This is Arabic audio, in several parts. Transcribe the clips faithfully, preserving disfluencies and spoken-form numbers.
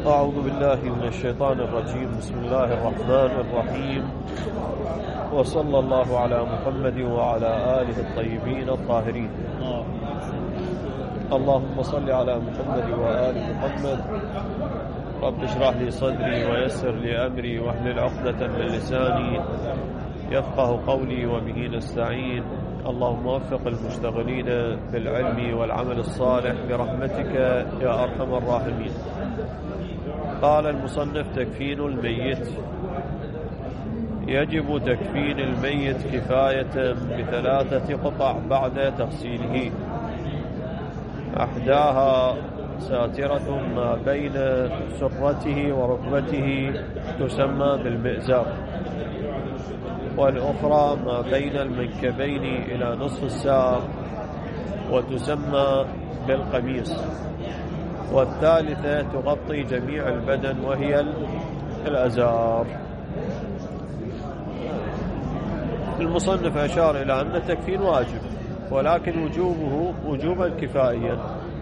أعوذ بالله من الشيطان الرجيم. بسم الله الرحمن الرحيم، وصلى الله على محمد وعلى آله الطيبين الطاهرين. اللهم صل على محمد وآل محمد. رب اشرح لي صدري ويسر لي أمري واحلل عقدة من لساني يفقه قولي وبه نستعين. اللهم وفق المشتغلين بالعلم والعمل الصالح برحمتك يا أرحم الراحمين. قال المصنف: تكفين الميت. يجب تكفين الميت كفاية بثلاثة قطع بعد تغسيله. أحداها ساترة ما بين سرته وركبته تسمى بالمئزر، والأخرى ما بين المنكبين إلى نصف الساق وتسمى بالقميص، والثالثة تغطي جميع البدن وهي الأزار. المصنف أشار إلى أن التكفين واجب، ولكن وجوبه وجوبا كفائيا.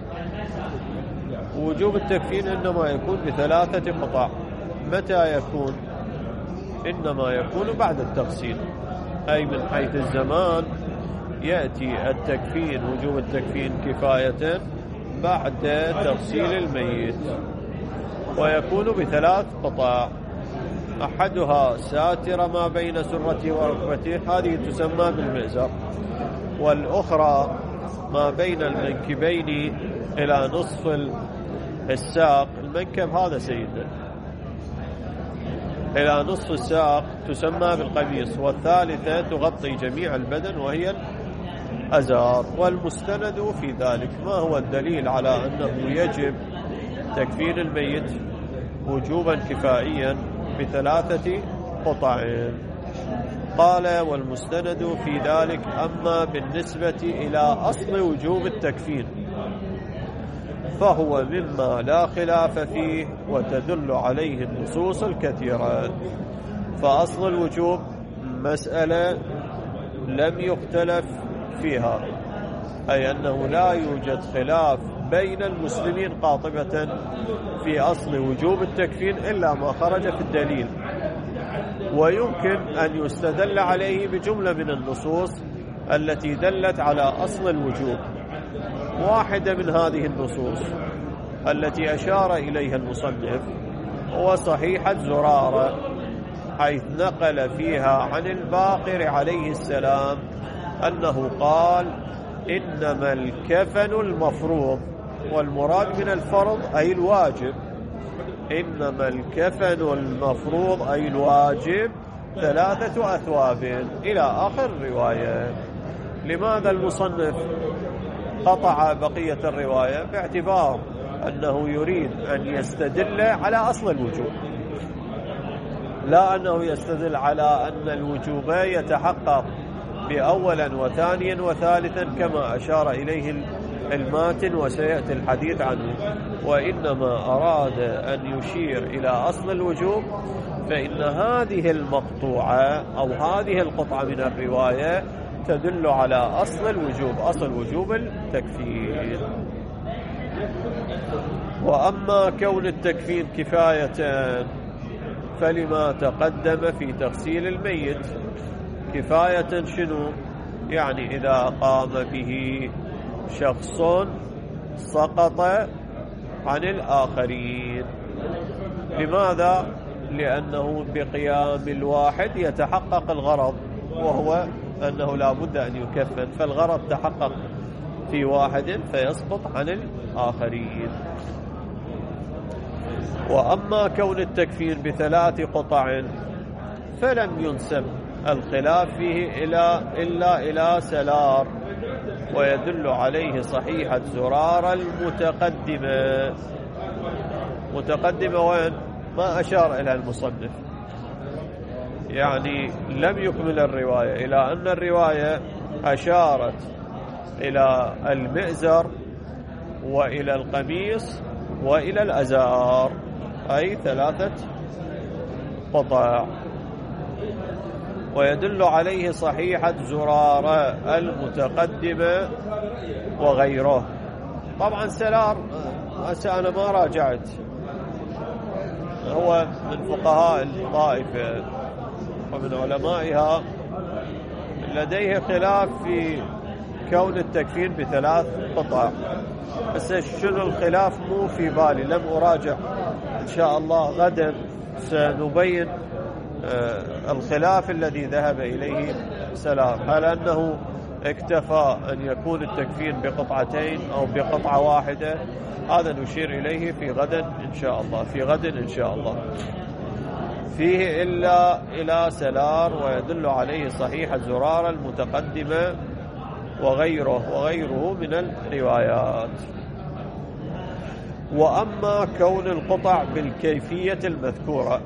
وجوب التكفين إنما يكون بثلاثة قطع. متى يكون؟ إنما يكون بعد التغسيل، أي من حيث الزمان يأتي التكفين، وجوب التكفين كفاية بعد تغسيل الميت، ويكون بثلاث قطع. أحدها ساتر ما بين سرته وركبته، هذه تسمى بالمئزر، والأخرى ما بين المنكبين إلى نصف الساق. المنكب هذا سيدنا إلى نصف الساق تسمى بالقميص، والثالثة تغطي جميع البدن وهي الأزار. والمستند في ذلك، ما هو الدليل على أنه يجب تكفين الميت وجوبا كفائيا بثلاثة قطع؟ قال: والمستند في ذلك أما بالنسبة إلى أصل وجوب التكفين فهو مما لا خلاف فيه وتدل عليه النصوص الكثيرة. فأصل الوجوب مسألة لم يختلف فيها، أي أنه لا يوجد خلاف بين المسلمين قاطبة في أصل وجوب التكفين إلا ما خرج في الدليل، ويمكن أن يستدل عليه بجملة من النصوص التي دلت على أصل الوجوب. واحدة من هذه النصوص التي أشار إليها المصنف هو صحيحة زرارة، حيث نقل فيها عن الباقر عليه السلام أنه قال: إنما الكفن المفروض، والمراد من الفرض أي الواجب، إنما الكفن المفروض أي الواجب ثلاثة أثواب، إلى آخر الرواية. لماذا المصنف قطع بقية الرواية؟ باعتبار أنه يريد أن يستدل على أصل الوجوب، لا أنه يستدل على أن الوجوب يتحقق بأولا وثانيا وثالثا كما أشار إليه الماتن وسيأتي الحديث عنه، وإنما أراد أن يشير إلى أصل الوجوب. فإن هذه المقطوعة أو هذه القطعة من الرواية تدل على أصل الوجوب، أصل وجوب التكفين. وأما كون التكفين كفاية فلما تقدم في تغسيل الميت. كفاية شنو؟ يعني إذا قام به شخص سقط عن الآخرين. لماذا؟ لأنه بقيام الواحد يتحقق الغرض، وهو أنه لا بد أن يكفن، فالغرض تحقق في واحد فيسقط عن الآخرين. وأما كون التكفين بثلاث قطع فلم ينسب الخلاف فيه إلا, إلا إلى سلار، ويدل عليه صحيحة زرار المتقدمة. متقدمة وين؟ ما أشار إلى المصنف، يعني لم يكمل الرواية، إلى أن الرواية أشارت إلى المئزر وإلى القميص وإلى الأزار، أي ثلاثة قطع. ويدل عليه صحيحة زرارة المتقدمة وغيره. طبعا سلار أنا ما راجعت هو من فقهاء الطائفة ومن علمائها لديه خلاف في كون التكفين بثلاث قطع. بس شنو الخلاف مو في بالي، لم أراجع، إن شاء الله غدا سنبين الخلاف الذي ذهب إليه سلام، هل أنه اكتفى أن يكون التكفين بقطعتين أو بقطعة واحدة؟ هذا نشير إليه في غدا إن شاء الله، في غد إن شاء الله. فيه إلا إلى سلار ويدل عليه صحيح الزرارة المتقدمة وغيره وغيره من الروايات. وأما كون القطع بالكيفية المذكورة،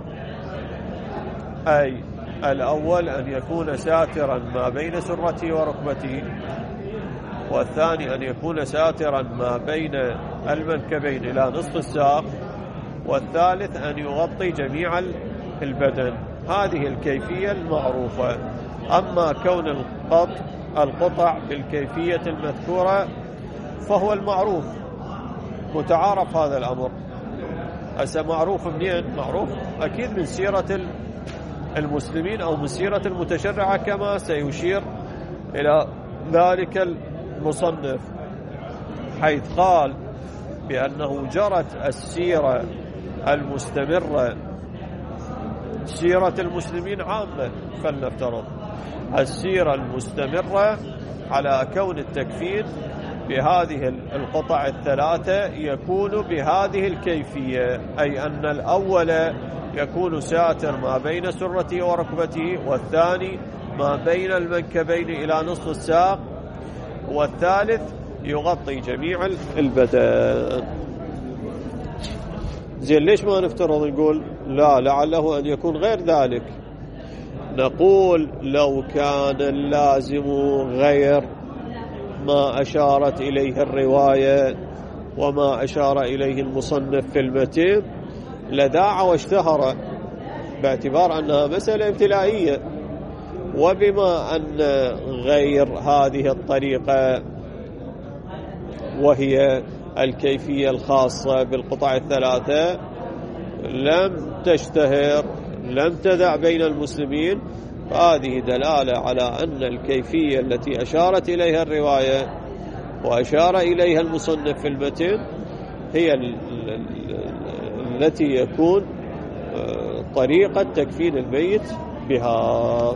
أي الأول أن يكون ساترا ما بين سرته وركبته، والثاني أن يكون ساترا ما بين المنكبين إلى نصف الساق، والثالث أن يغطي جميع البدن. هذه الكيفية المعروفة. أما كون القطع القطع بالكيفية المذكورة فهو المعروف، متعارف هذا الأمر. هسه معروف منين؟ معروف أكيد من سيرة المسلمين أو من سيرة المتشرعة، كما سيشير إلى ذلك المصنف، حيث قال بأنه جرت السيرة المستمرة، سيرة المسلمين عامة فلنفترض، السيرة المستمرة على كون التكفين بهذه القطع الثلاثة يكون بهذه الكيفية، أي أن الأول يكون ساتر ما بين سرته وركبته، والثاني ما بين المنكبين إلى نصف الساق، والثالث يغطي جميع البدن. زين، ليش ما نفترض نقول لا لعله أن يكون غير ذلك؟ نقول لو كان اللازم غير ما أشارت إليه الرواية وما أشار إليه المصنف في المتن لذاع واشتهر، باعتبار أنها مسألة ابتلائية. وبما أن غير هذه الطريقة وهي الكيفية الخاصة بالقطع الثلاثة لم تشتهر، لم تذع بين المسلمين، فهذه دلالة على أن الكيفية التي أشارت إليها الرواية وأشار إليها المصنف في المتن هي التي يكون طريقة تكفين الميت بها.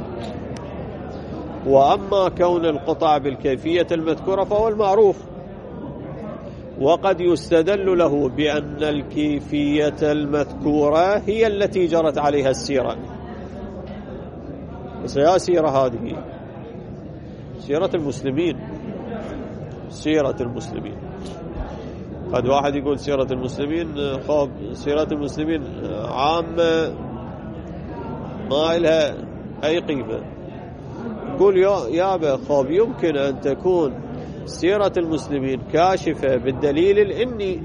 وأما كون القطع بالكيفية المذكورة فهو المعروف، وقد يستدل له بأن الكيفية المذكورة هي التي جرت عليها السيرة. بس يا سيرة هذه سيرة المسلمين، سيرة المسلمين. قد واحد يقول سيرة المسلمين، خوب سيرة المسلمين عامة ما لها أي قيمة. يقول يا خوب يمكن أن تكون سيرة المسلمين كاشفة بالدليل الإني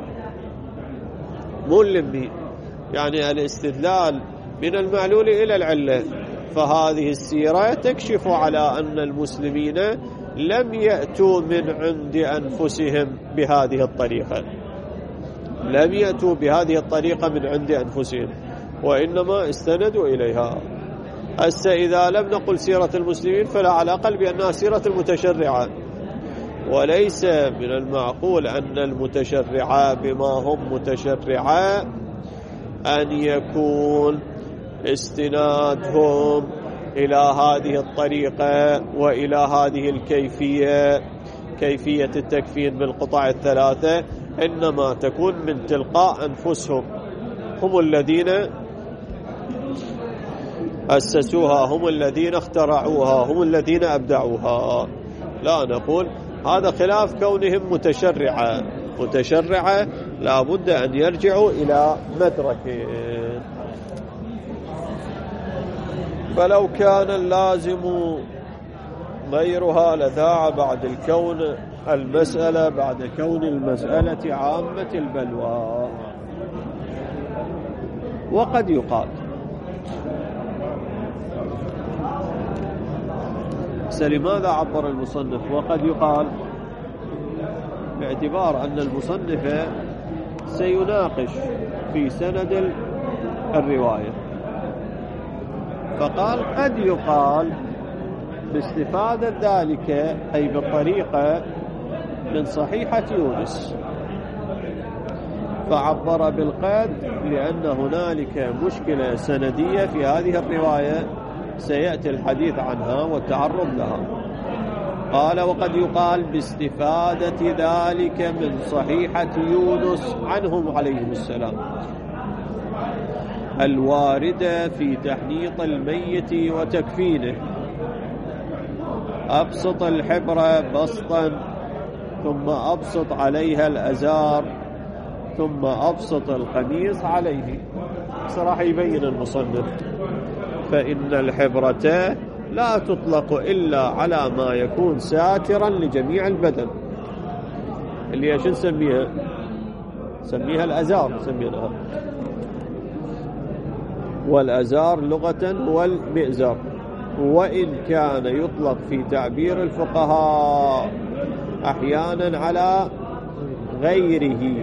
مو اللمي، يعني الاستدلال من المعلول إلى العلة، فهذه السيرة تكشف على أن المسلمين لم يأتوا من عند أنفسهم بهذه الطريقة، لم يأتوا بهذه الطريقة من عند أنفسهم، وإنما استندوا إليها. هسه إذا لم نقل سيرة المسلمين فلا على الأقل بأنها سيرة المتشرعة، وليس من المعقول أن المتشرعة بما هم متشرعة أن يكون استنادهم إلى هذه الطريقة وإلى هذه الكيفية، كيفية التكفين بالقطع الثلاثة، إنما تكون من تلقاء أنفسهم، هم الذين أسسوها، هم الذين اخترعوها، هم الذين أبدعوها. لا، نقول هذا خلاف كونهم متشرعة، متشرعة لا بد أن يرجعوا إلى مدرك. فلو كان اللازم غيرها لذاع بعد الكون المسألة بعد كون المسألة عامة البلوى. وقد يقال لماذا عبر المصنف وقد يقال؟ باعتبار أن المصنف سيناقش في سند الرواية. فقال قد يقال باستفادة ذلك أي بالطريقة من صحيحة يونس، فعبر بالقيد لأن هنالك مشكلة سندية في هذه الرواية سيأتي الحديث عنها والتعرض لها. قال وقد يقال باستفادة ذلك من صحيحة يونس عنهم عليهم السلام الواردة في تحنيط الميت وتكفينه، أبسط الحبر بسطا ثم أبسط عليها الأزار ثم أبسط القميص عليه. صراحة يبين المصنف فإن الحبرة لا تطلق إلا على ما يكون ساترا لجميع البدن، اللي ايش نسميها؟ نسميها الأزار نسميها، والأزار لغة هو المئزر، وإن كان يطلق في تعبير الفقهاء أحيانا على غيره،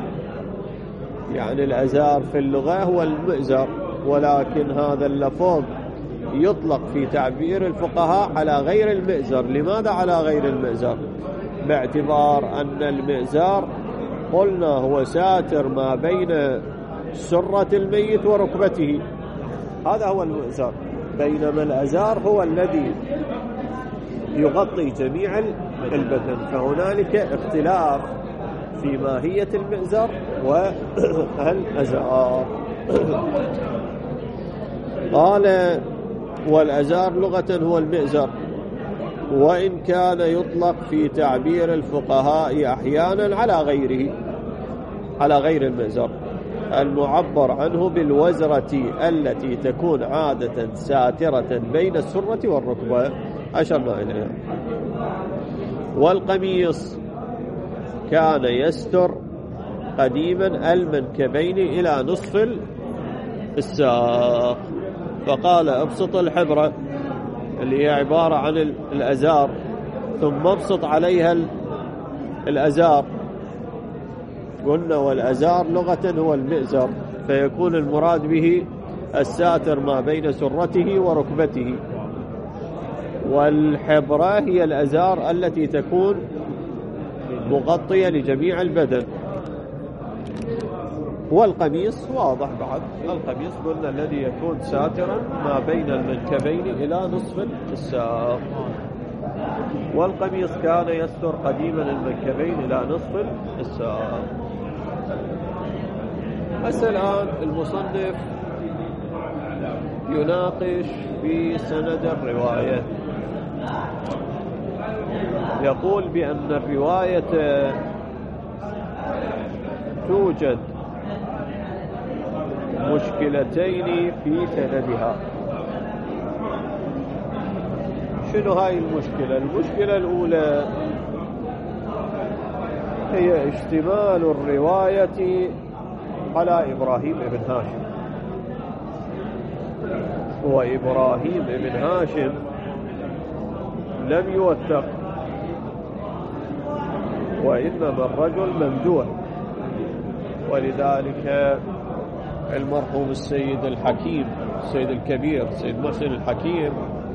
يعني الأزار في اللغة هو المئزر، ولكن هذا اللفظ يطلق في تعبير الفقهاء على غير المئزر. لماذا على غير المئزر؟ باعتبار أن المئزر قلنا هو ساتر ما بين سرة الميت وركبته، هذا هو المئزر، بينما الأزار هو الذي يغطي جميع البدن. فهنالك اختلاف في ماهية المئزر والأزار. قال والأزار لغة هو المئزر، وإن كان يطلق في تعبير الفقهاء أحيانا على غيره، على غير المئزر المعبر عنه بالوزرة التي تكون عادة ساترة بين السرة والركبة أشرنا إليها. والقميص كان يستر قديما المنكبين إلى نصف الساق، فقال ابسط الحبرة اللي هي عبارة عن الأزار ثم ابسط عليها الأزار. قلنا والأزار لغة هو المئزر، فيكون المراد به الساتر ما بين سرته وركبته، والحبرة هي الأزار التي تكون مغطية لجميع البدن. والقميص واضح بعد، القميص قلنا الذي يكون ساترا ما بين المنكبين إلى نصف الساق. والقميص كان يستر قديما المنكبين إلى نصف الساق. بس الآن المصنف يناقش في سند الرواية، يقول بأن الرواية توجد مشكلتين في سندها. شنو هاي المشكلة؟ المشكلة الأولى هي اشتمال الرواية على إبراهيم بن هاشم، وإبراهيم بن هاشم لم يوثق، وإنما الرجل ممدوح. ولذلك المرحوم السيد الحكيم السيد الكبير سيد محسن الحكيم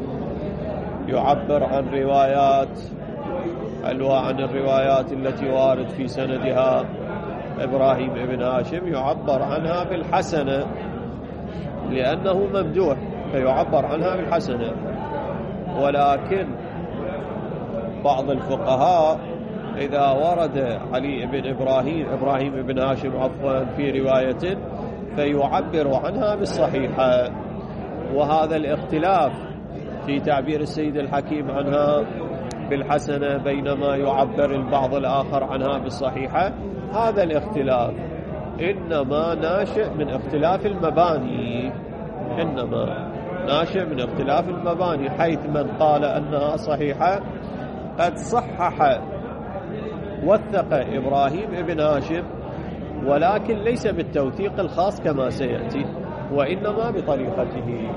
يعبر عن روايات أنواع عن الروايات التي وارد في سندها إبراهيم بن هاشم يعبر عنها بالحسنة لأنه ممدوح، فيعبر عنها بالحسنة. ولكن بعض الفقهاء إذا ورد علي بن إبراهيم إبراهيم بن هاشم عفوا في رواية فيعبر عنها بالصحيحة، وهذا الاختلاف في تعبير السيد الحكيم عنها بالحسنة بينما يعبر البعض الآخر عنها بالصحيحة، هذا الاختلاف إنما ناشئ من اختلاف المباني، إنما ناشئ من اختلاف المباني، حيث من قال أنها صحيحة قد صحح وثق إبراهيم بن هاشم، ولكن ليس بالتوثيق الخاص كما سيأتي، وإنما بطريقته.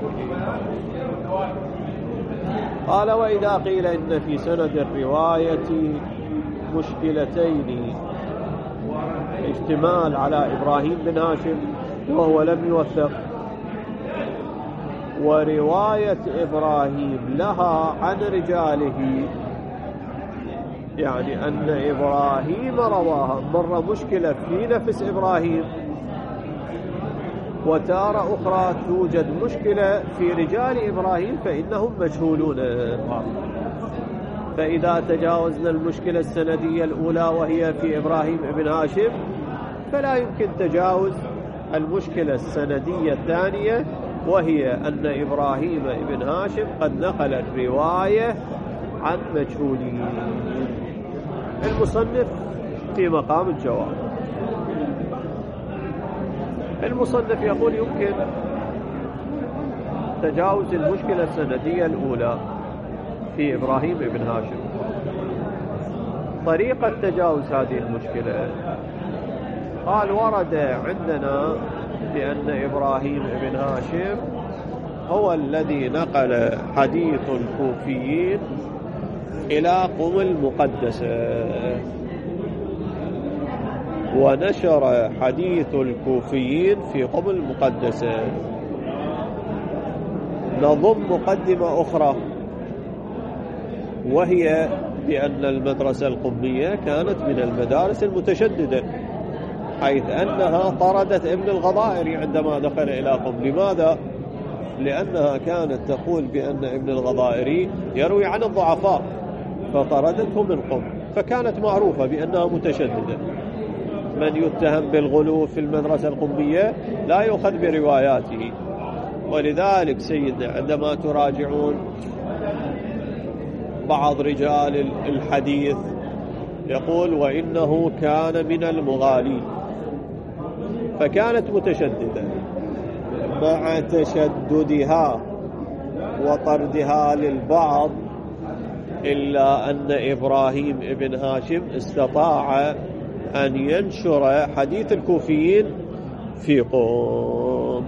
قال وإذا قيل إن في سند الرواية مشكلتين، اشتمال على إبراهيم بن هاشم وهو لم يوثق، ورواية إبراهيم لها عن رجاله، يعني أن إبراهيم رواها مرة مشكلة في نفس إبراهيم، وتارة أخرى توجد مشكلة في رجال إبراهيم فإنهم مجهولون. فإذا تجاوزنا المشكلة السندية الأولى وهي في إبراهيم ابن هاشم، فلا يمكن تجاوز المشكلة السندية الثانية وهي أن إبراهيم ابن هاشم قد نقل الرواية عن مجهولين. المصنف في مقام الجواب. المصنف يقول يمكن تجاوز المشكلة السندية الأولى في إبراهيم ابن هاشم. طريقة تجاوز هذه المشكلة، قال ورد عندنا بأن إبراهيم ابن هاشم هو الذي نقل حديث الكوفيين إلى قم المقدسة، ونشر حديث الكوفيين في قم المقدسة. نضم مقدمة أخرى وهي بأن المدرسة القمية كانت من المدارس المتشددة، حيث أنها طردت ابن الغضائري عندما دخل إلى قم. لماذا؟ لأنها كانت تقول بأن ابن الغضائري يروي عن الضعفاء فطردته من قم، فكانت معروفة بأنها متشددة. من يتهم بالغلو في المدرسة القمية لا يؤخذ برواياته. ولذلك سيدنا عندما تراجعون بعض رجال الحديث يقول وإنه كان من المغالين، فكانت متشددة. مع تشددها وطردها للبعض، إلا أن إبراهيم ابن هاشم استطاع أن ينشر حديث الكوفيين في قوم.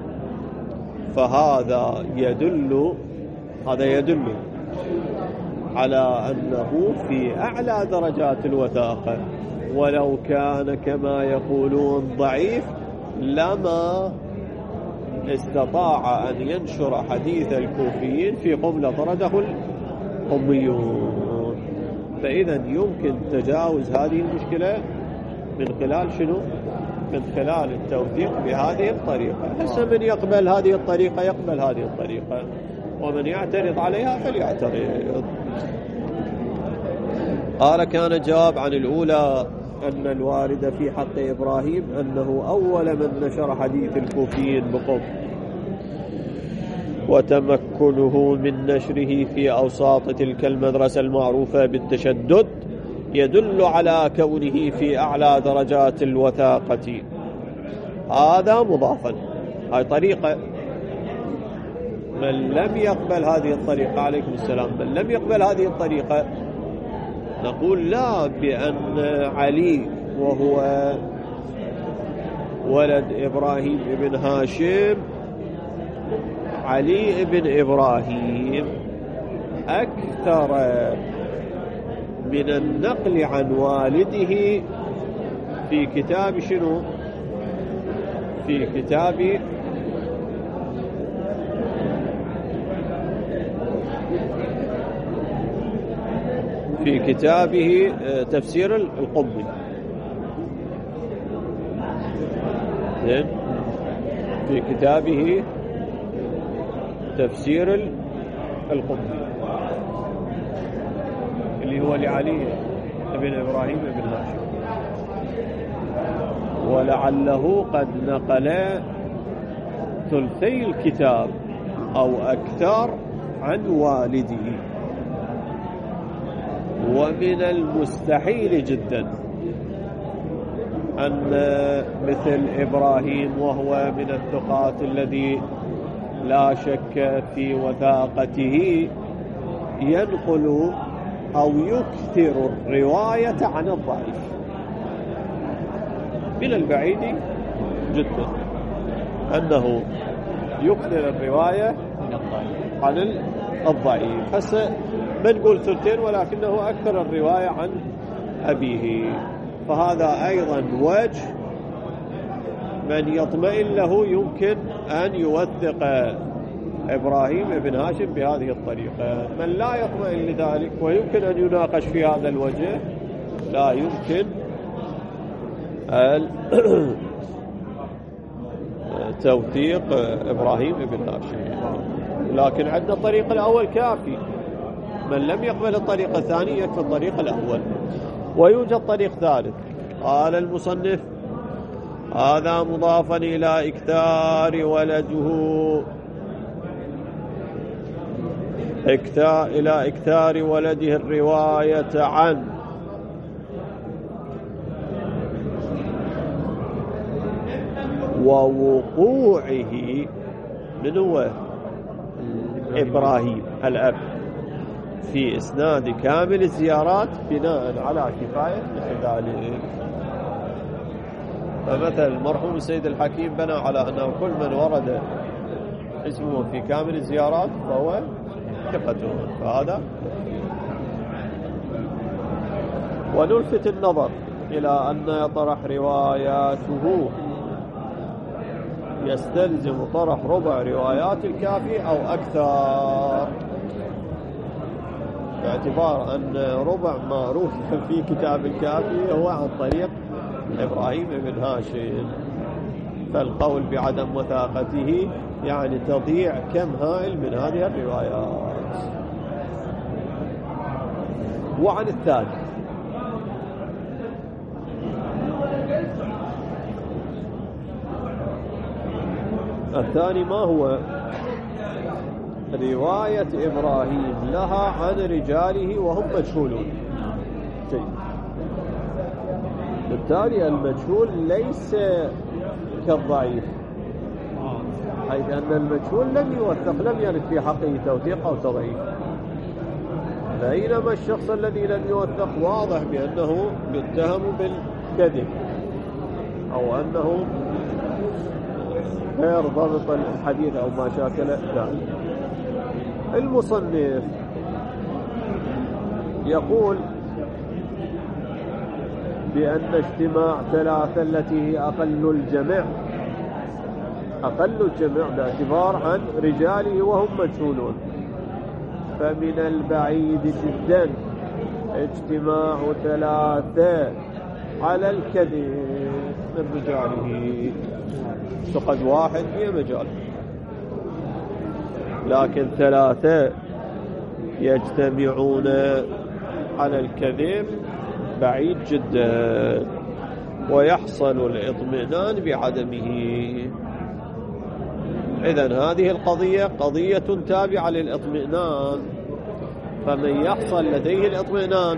فهذا يدل هذا يدل على أنه في أعلى درجات الوثاقة، ولو كان كما يقولون ضعيف لما استطاع أن ينشر حديث الكوفيين في قم لطرده القميون. فإذا يمكن تجاوز هذه المشكلة من خلال شنو؟ من خلال التوثيق بهذه الطريقة. هسه من يقبل هذه الطريقة يقبل هذه الطريقة، ومن يعترض عليها فليعترض. قال كان الجواب عن الأولى أن الوارد في حق إبراهيم أنه أول من نشر حديث الكوفيين بقم، وتمكنه من نشره في أوساط تلك المدرسة المعروفة بالتشدد يدل على كونه في أعلى درجات الوثاقة. هذا مضافا. هاي طريقة. من لم يقبل هذه الطريقة عليكم السلام من لم يقبل هذه الطريقة نقول لا، بأن علي وهو ولد إبراهيم ابن هاشم، علي ابن إبراهيم أكثر من النقل عن والده في كتاب شنو؟ في كتاب في كتابه تفسير القمي. في كتابه تفسير القمي اللي هو لعلي بن إبراهيم بن هاشم، ولعله قد نقل ثلثي الكتاب أو أكثر عن والده. ومن المستحيل جدا أن مثل إبراهيم وهو من الثقات الذي لا شك في وثاقته ينقل أو يكثر الرواية عن الضعيف. من البعيد جدا أنه يكثر الرواية عن الضعيف. هسه بنقول ثلثين ولكنه أكثر الرواية عن أبيه، فهذا أيضا وجه من يطمئن له يمكن أن يوثق إبراهيم بن هاشم بهذه الطريقة. من لا يطمئن لذلك ويمكن أن يناقش في هذا الوجه، لا يمكن توثيق إبراهيم بن هاشم، لكن عندنا الطريق الأول كافي. من لم يقبل الطريق الثاني يكفي الطريق الأول. ويوجد طريق ثالث. قال المصنف: هذا مضافا إلى إكثار ولده إكثار إلى إكثار ولده الرواية عن ووقوعه من هو إبراهيم الأب في إسناد كامل الزيارات بناء على كفاية ذلك. فمثل المرحوم السيد الحكيم بنى على أنه كل من ورد اسمه في كامل الزيارات فهو ثقته، فهذا. ونلفت النظر إلى أن يطرح رواياته يستلزم طرح ربع روايات الكافي أو أكثر، باعتبار أن ربع ما روي في كتاب الكافي هو عن طريق إبراهيم بن هاشم، فالقول بعدم وثاقته يعني تضييع كم هائل من هذه الروايات. وعن الثاني: الثاني ما هو؟ رواية إبراهيم لها عن رجاله وهم مجهولون. جيد. بالتالي المجهول ليس كالضعيف، حيث أن المجهول لم يوثق، لم يرد في حقه توثيق أو تضعيف، بينما الشخص الذي لم يوثق واضح بأنه يتهم بالكذب أو أنه غير ضابط الحديث أو ما شاكل ذلك. المصنف يقول بأن اجتماع ثلاثة التي هي أقل الجمع أقل الجمع باعتبار عن رجاله وهم مجهولون، فمن البعيد جدا اجتماع ثلاثة على الكذب من رجاله. فقد واحد في مجال، لكن ثلاثة يجتمعون على الكذب بعيد جدا، ويحصل الاطمئنان بعدمه. إذن هذه القضية قضية تابعة للاطمئنان، فمن يحصل لديه الاطمئنان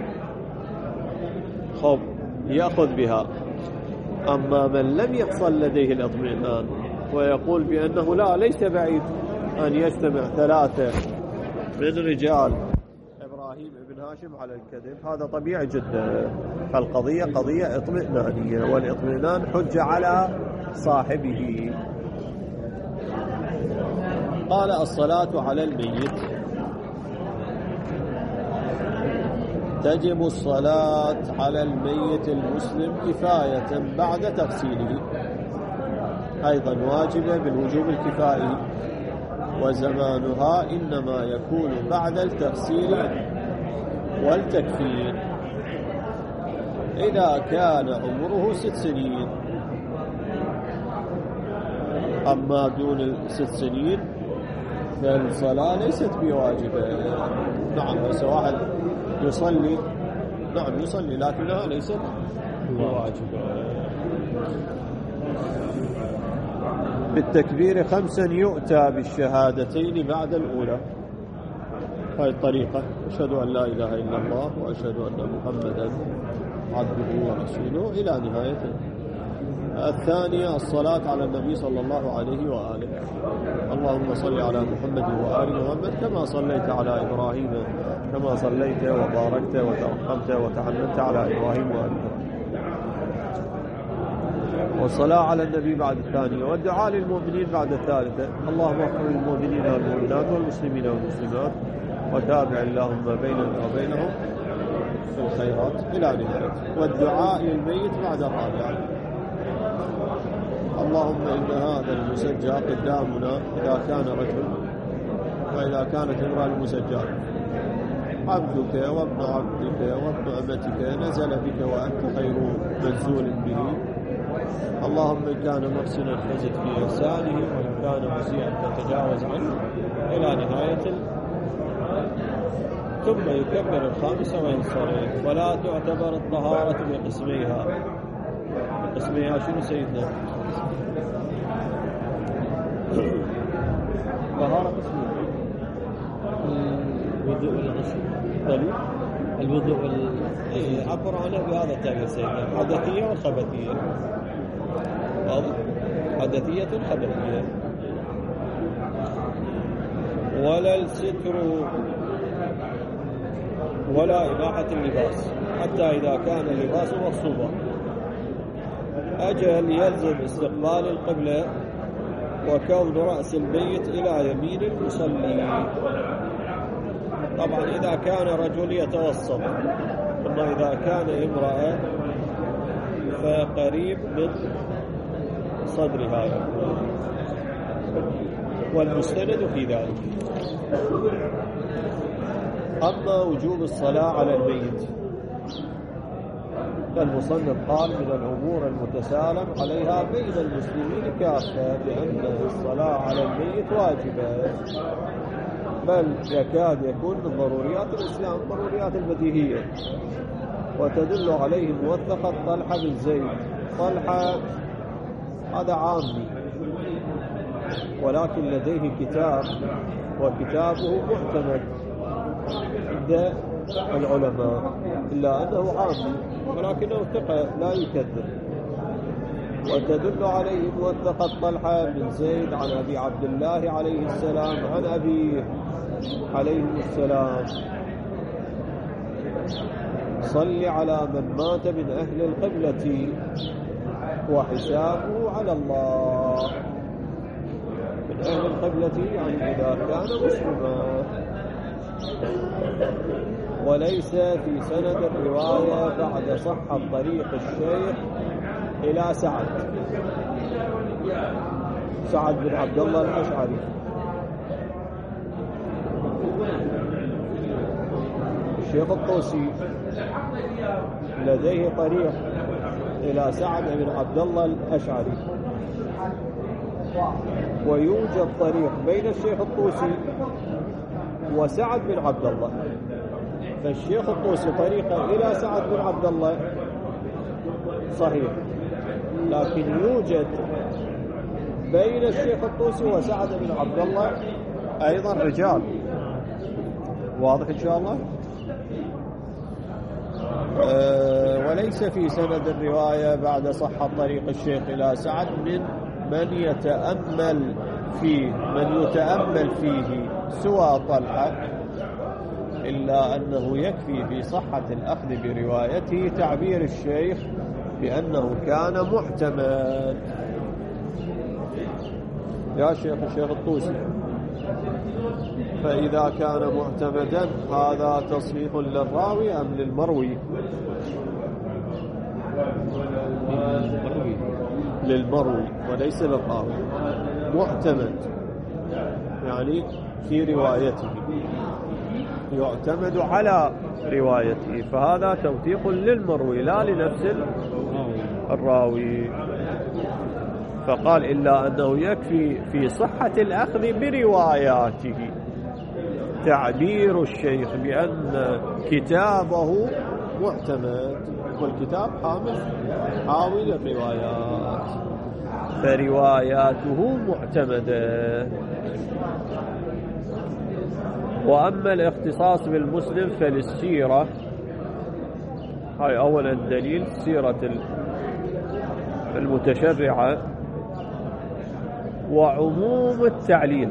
خب يأخذ بها. أما من لم يحصل لديه الاطمئنان ويقول بأنه لا، ليس بعيد أن يجتمع ثلاثة من رجال إبراهيم بن هاشم على الكذب، هذا طبيعي جدا. فالقضية قضية اطمئنانية، والاطمئنان حجة على صاحبه. قال: الصلاة على الميت: تجب الصلاة على الميت المسلم كفاية بعد تغسيله، أيضا واجبة بالوجوب الكفائي، وزمانها إنما يكون بعد التغسيل والتكفين إذا كان عمره ست سنين. أما دون الست سنين فالصلاة ليست بواجبة. نعم، بس واحد يصلي، نعم يصلي، لكنها ليست بواجبة. بالتكبير خمسا يؤتى بالشهادتين بعد الأولى. هذه الطريقة: أشهد أن لا إله إلا الله وأشهد أن محمدا عبده ورسوله إلى نهايته. الثانية: الصلاة على النبي صلى الله عليه وآله. اللهم صل على محمد وآل محمد كما صليت على إبراهيم كما صليت وباركت وترحمت وتحننت على إبراهيم وآل إبراهيم. والصلاة على النبي بعد الثانية، والدعاء للمؤمنين بعد الثالثة: اللهم اغفر للمؤمنين والمؤمنات والمسلمين والمسلمات وتابع اللهم بيننا وبينهم في الخيرات إلى نهايته. والدعاء للميت بعد الرابعة: اللهم إن هذا المسجى قدامنا إذا كان رجل وإذا كانت امرأة مسجلة: عبدك وابن عبدك وابن أمتك نزل بك وأنت خير منزول به، اللهم إن كان محسنا فزد في إحسانه وإن كان مسيئا فتجاوز عنه إلى نهاية. ثم يكبر الخامسة وينصرف. ولا تعتبر الطهارة بقسميها. بقسميها شنو سيدنا؟ طهارة قسمية: الوضوء والغسل. الوضوء والغسل عبر عنها بهذا التعبير سيدنا: الحدثية والخبثية. واضح؟ حدثية خبثية. ولا الستر ولا إباحة اللباس حتى إذا كان اللباس مغصوبا. أجل يلزم استقبال القبلة وكون رأس الميت إلى يمين المصلي. طبعا إذا كان رجل يتوسط، أما إذا كان امرأة فقريب من صدرها، والمستند في ذلك. أما وجوب الصلاة على الميت فالمصنف قال: من الأمور المتسالم عليها بين المسلمين كافة بأن الصلاة على الميت واجبة، بل يكاد يكون من ضروريات الإسلام، ضروريات البديهية. وتدل عليه موثقة طلحة بن زيد. طلحة هذا عامي ولكن لديه كتاب، وكتابه معتمد عند العلماء، إلا أنه عامي ولكنه ثقة لا يكذب. وتدل عليه موثقة طلحة بن زيد عن أبي عبد الله عليه السلام عن أبيه عليه السلام: صل على من مات من أهل القبلة وحسابه على الله. من أهل القبلة يعني إذا كان مسلما. وليس في سند الرواية بعد صحة طريق الشيخ إلى سعد سعد بن عبد الله الأشعري. الشيخ الطوسي لديه طريق إلى سعد بن عبد الله الأشعري، ويوجد طريق بين الشيخ الطوسي وسعد بن عبد الله. فالشيخ الطوسي طريقه إلى سعد بن عبد الله صحيح، لكن يوجد بين الشيخ الطوسي وسعد بن عبد الله أيضا رجال. واضح إن شاء الله؟ أه وليس في سند الرواية بعد صحة طريق الشيخ إلى سعد من من يتأمل فيه من يتأمل فيه سوى طلحة، إلا أنه يكفي في صحة الأخذ بروايته تعبير الشيخ بأنه كان محتمل. يا شيخ الشيخ الطوسي: فإذا كان معتمدا هذا تصحيح للراوي أم للمروي؟ للمروي وليس للراوي. معتمد يعني في روايته، يعتمد على روايته، فهذا توثيق للمروي لا لنفس الراوي. فقال: إلا أنه يكفي في صحة الأخذ برواياته تعبير الشيخ بأن كتابه معتمد، والكتاب حامل حاوي للروايات، فرواياته معتمدة. وأما الاختصاص بالمسلم فللسيرة، هاي أولا دليل سيرة المتشرعة، وعموم التعليل.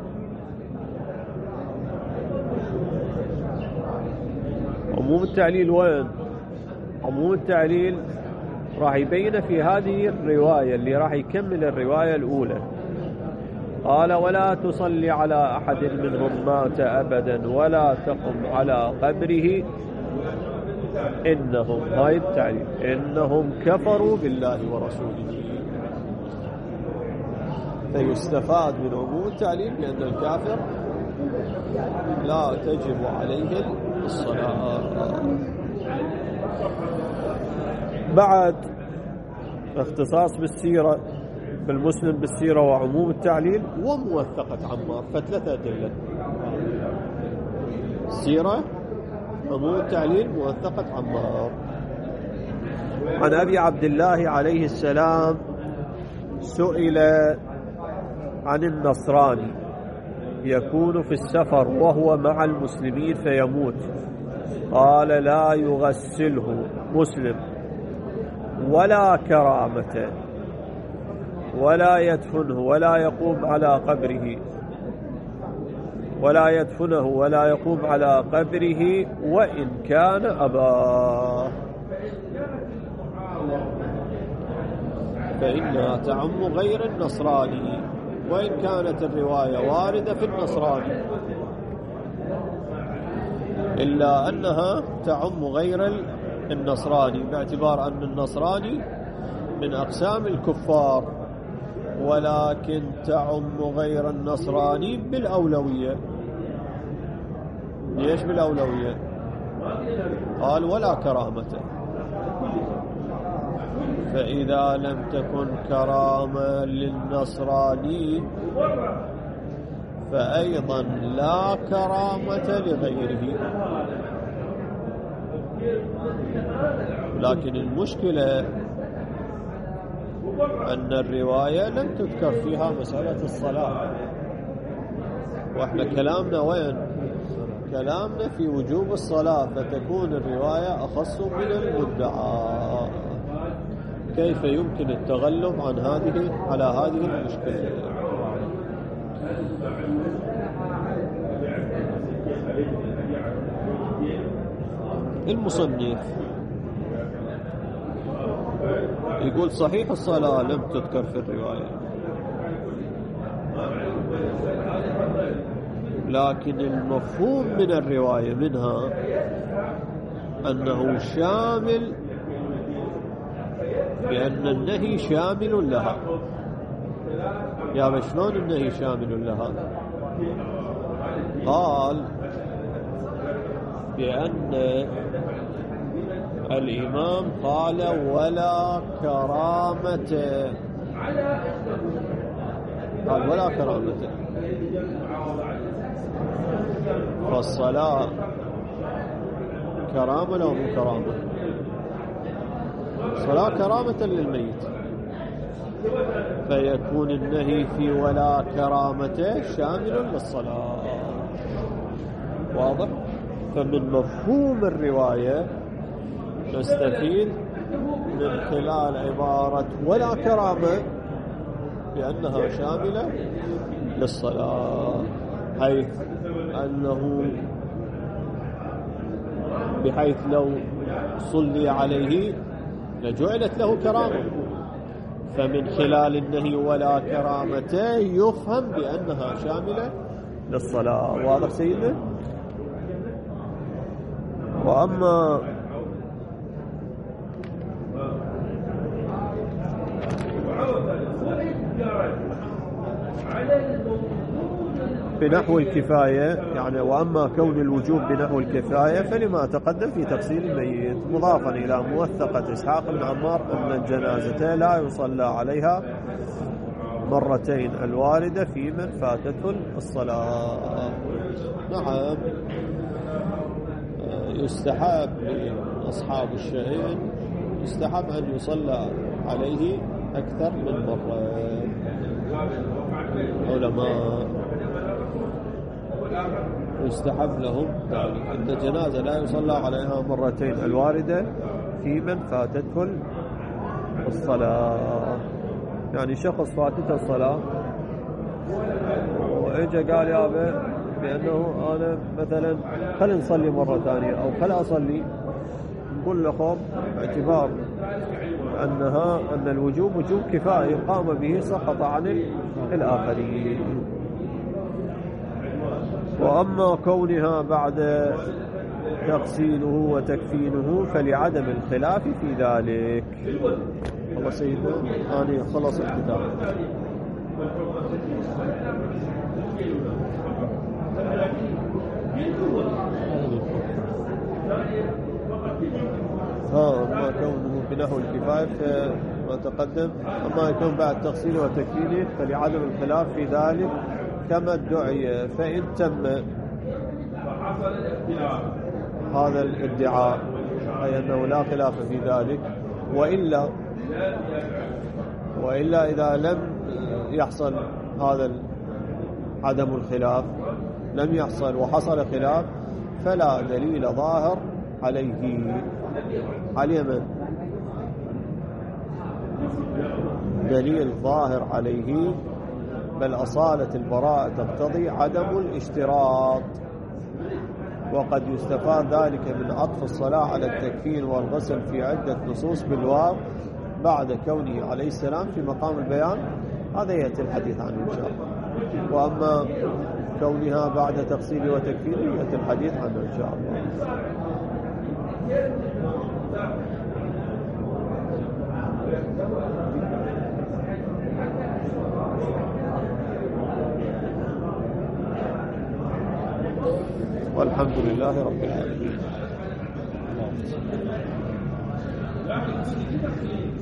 عموم التعليل وين؟ عموم التعليل راح يبين في هذه الرواية اللي راح يكمل الرواية الأولى. قال: ولا تصلي على أحد منهم مات أبدا ولا تقم على قبره إنهم، هاي التعليل، إنهم كفروا بالله ورسوله. فيستفاد من عموم التعليل بأن الكافر لا تجب عليه الصلاة. بعد اختصاص بالسيرة بالمسلم بالسيرة وعموم التعليل وموثقة عمار، فثلاثة أدلة: السيرة، عموم التعليل، موثقة عمار. عن أبي عبد الله عليه السلام سئل عن النصراني يكون في السفر وهو مع المسلمين فيموت، قال: لا يغسله مسلم ولا كرامة ولا يدفنه ولا يقوم على قبره ولا يدفنه ولا يقوم على قبره وإن كان أباه، فإنها تعم غير النصراني، وإن كانت الرواية واردة في النصراني، إلا أنها تعم غير النصراني باعتبار أن النصراني من أقسام الكفار، ولكن تعم غير النصراني بالأولوية. ليش بالأولوية؟ قال: ولا كرامة، فإذا لم تكن كرامة للنصراني فأيضا لا كرامة لغيره. لكن المشكلة أن الرواية لم تذكر فيها مسألة الصلاة، وإحنا كلامنا وين؟ كلامنا في وجوب الصلاة، فتكون الرواية أخص من المدعى. كيف يمكن التغلب عن هذه على هذه المشكلة؟ المصنف يقول: صحيح الصلاة لم تذكر في الرواية، لكن المفهوم من الرواية منها أنه شامل، بأن النهي شامل لها. يا شلون النهي شامل لها؟ قال: بأن الإمام قال: ولا كرامة، قال: ولا كرامة، فالصلاة كرامة لو مو كرامة؟ صلاة كرامة للميت، فيكون النهي في ولا كرامة شامل للصلاة. واضح؟ فمن مفهوم الرواية نستفيد من خلال عبارة ولا كرامة بأنها شاملة للصلاة، حيث أنه بحيث لو صلي عليه لجعلت له كرامة، فمن خلال النهي ولا كرامة يفهم بأنها شاملة للصلاة. واضح سيدنا؟ وأما بنحو الكفاية، يعني وأما كون الوجوب بنحو الكفاية فلما تقدم في تفصيل الميت، مضافا إلى موثقة إسحاق بن عمار أن الجنازة لا يصلى عليها مرتين الواردة في من فاتته الصلاة. نعم، يستحب لأصحاب الشهيد يستحب أن يصلى عليه أكثر من مرة. علماء يستحب لهم ذلك، أن الجنازة لا يصلى عليها مرتين الواردة في من فاتته الصلاة. يعني شخص فاتته الصلاة وإجا قال يا أبي بأنه أنا مثلا خل نصلي مرة ثانية أو خل أصلي، نقول لهم باعتبار أنها أن الوجوب وجوب كفاية قام به سقط عن الآخرين. وأما كونها بعد تغسيله وتكفينه فلعدم الخلاف في ذلك. الله سيدنا أنا خلص الكتاب. ها ما كونه بنحو الكفاية ما تقدم، أما يكون بعد تفصيله وتكفيله فلعدم الخلاف في ذلك كما ادعي. فإن تم هذا الادعاء أي أنه لا خلاف في ذلك، وإلا وإلا إذا لم يحصل هذا عدم الخلاف، لم يحصل وحصل خلاف، فلا دليل ظاهر عليه. على من دليل ظاهر عليه، بل أصالة البراءة تقتضي عدم الاشتراط. وقد يستفاد ذلك من عطف الصلاة على التكفين والغسل في عدة نصوص بالواو بعد كونه عليه السلام في مقام البيان، هذا يأتي الحديث عنه إن شاء الله. وأما كونها بعد تغسيل وتكفين يأتي الحديث عنه إن شاء الله. والحمد لله رب العالمين.